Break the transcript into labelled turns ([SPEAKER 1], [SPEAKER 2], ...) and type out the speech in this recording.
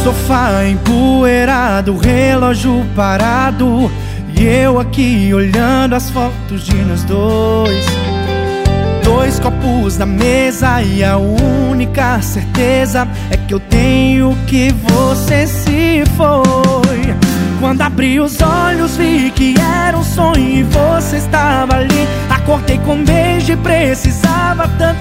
[SPEAKER 1] Sofá empoeirado, relógio parado, e eu aqui olhando as fotos de nós dois. Dois copos na mesa e a única certeza é que eu tenho que você se foi. Quando abri os olhos vi que era um sonho e você estava ali. Acordei com beijo e precisava tanto